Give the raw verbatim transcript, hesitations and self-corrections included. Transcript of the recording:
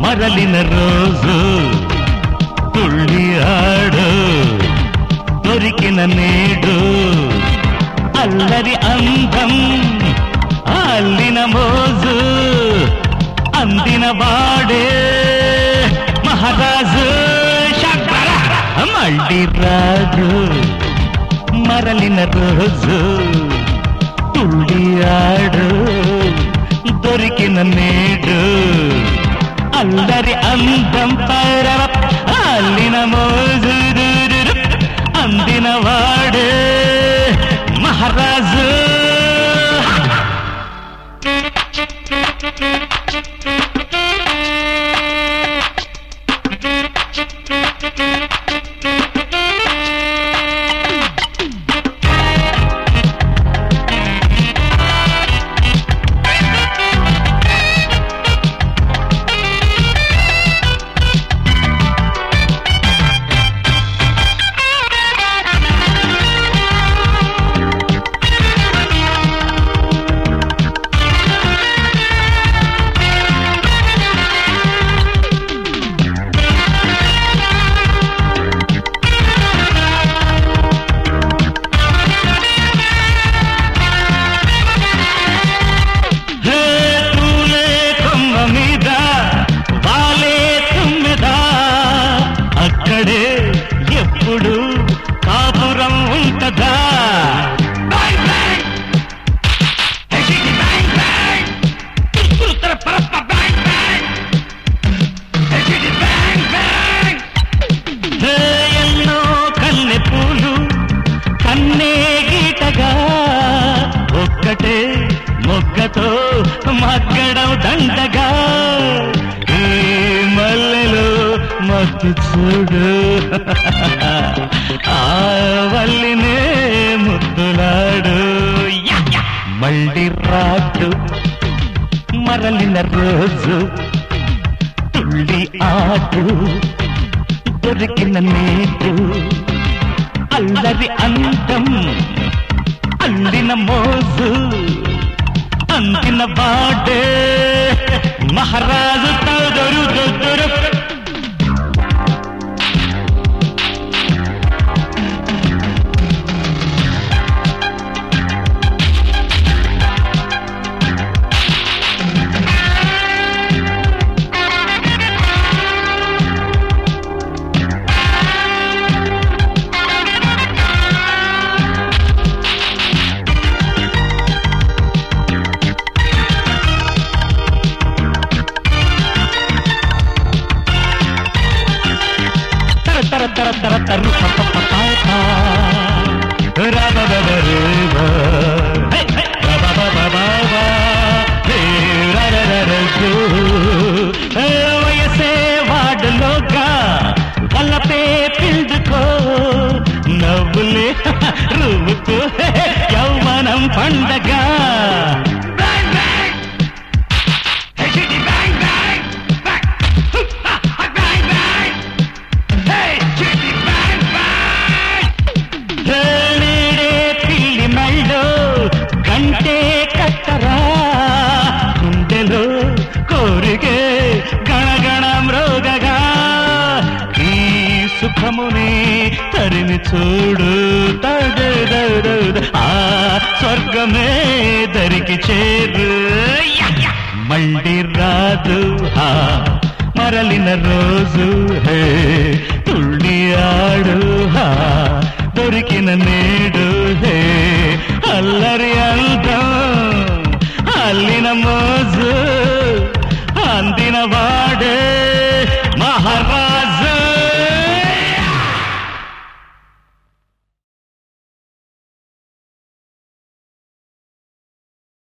మరలిన రోజు తుళ్ళి ఆడు దొరికిన నేడు అల్లరి అందం అల్లిన మోజు అందిన వాడే మహారాజు మళ్ళీ రాజు మరలిన రోజు తుళ్ళి ఆడు దొరికిన నేడు అల్లరి అందం పరవ అల్లిన మోజు అందిన వాడే మహారాజు ఎప్పుడు కాపురం ఉంటదా ఎన్నో కన్నె పూలు కన్నే గీటగా ఒక్కటే మొగ్గతో మగ్గడం దండగా మల్లెలో మత్తు చూడు ఆ వల్లినే ముద్దులాడు మళ్ళీ రాడు మరలిన రోజు తుళ్ళి ఆడు దొరికిన నేడు అల్లరి అందం అల్లిన మోజు అందిన బాడే మహారాజు తోదరు దొద్దరు తర తర తర తరు వయసే వాడులోగా వల్లపే పిండుకో నవ్వులే రువుకో యౌవనం పండగ గంటే కట్టరా గుండెలో కోరికే గణగణ మ్రోగగా ఈ సుఖముని తరిమి చూడు ఆ స్వర్గమే దరికి చేరు మళ్ళీ రాదు మరలిన రోజు హే తుళ్ళి ఆడు దొరికిన నేడు హే అల్లరి అందం అల్లిన మోజు అందిన వాడు